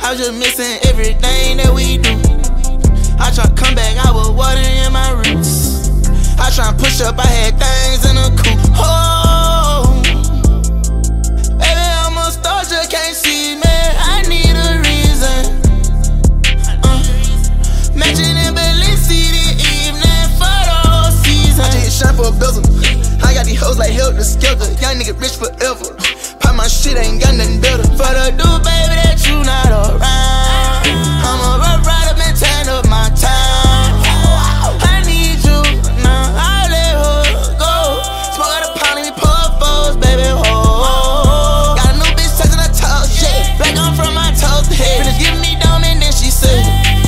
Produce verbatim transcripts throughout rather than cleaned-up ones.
I was just missing everything that we do. I try to come back, I was water in my roots. I try to push up, I had things in a coupe. Oh, baby, I'm a star, just can't see me. I need a reason. Uh, matching in Balenciaga evening for the whole season. I just shine for a bezel. I got these hoes like help the skelter. Young nigga rich forever. Pop my shit, ain't got nothing better. For the dude, baby, that you not around. I'm a rough rider, been tearing up my town. I need you, now I let her go. Smoke out a pound and we pull foes, baby, ho. Got a new bitch touching her toes, yeah. Black on from my toes to head. Finish giving me dumb and then she said,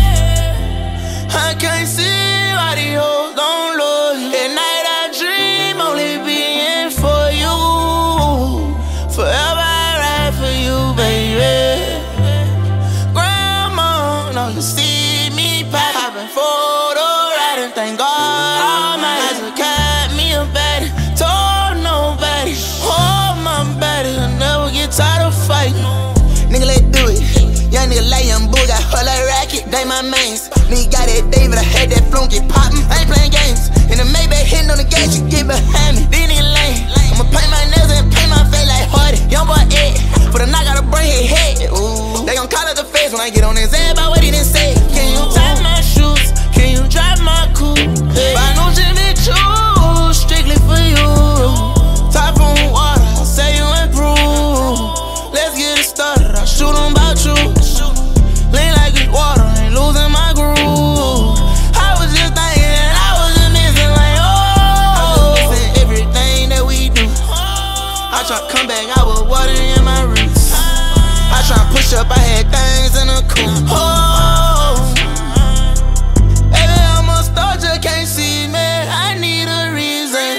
I can't see why these hoes don't love you. At night I dream only being for you. Forever I ride for you, baby. Grandma, no, you see me poppin' photo riding. Thank God all my eyes have kept me a baddie. Told nobody, hold my baddie. I'll never get tired of fighting. Nigga, let's do it. Young nigga like young bull, got her like racket. They my mains. Nigga got that David, I had that flunky poppin'. I ain't playing games. In the Maybach hitting on the gas, you get behind me. These niggas lame. I'ma paint my nails and paint my face like Hardy. Young boy Ed, but a knock out a brain his head. Ooh. They gon' call out the face when I get on his head about what he didn't say. Can you tie my shoes? Can you drive my coupe? Hey. Buy no Jimmy Choo, strictly for you. Typhoon water, I'll say you improve. Let's get it started, I'll shoot 'em about you. Lean like it's water, ain't losing my groove. I was just thinking that I was just missing like, oh. I was just missing everything that we do. I try to come back, I was water in my roots. I try to push up, I had things in a coupe. Oh, baby, I'm a star, just can't see me. I need a reason.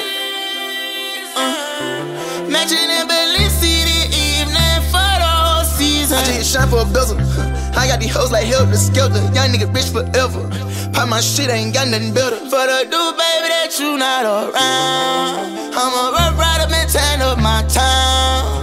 Uh, matching in Balenciaga evening for the whole season. I just shine for a bezel. I got these hoes like help the skelter. Young nigga rich forever. Pop my shit, ain't got nothing better. For the dude, baby, that you not around. I'm a rough rider, been tearing up my town.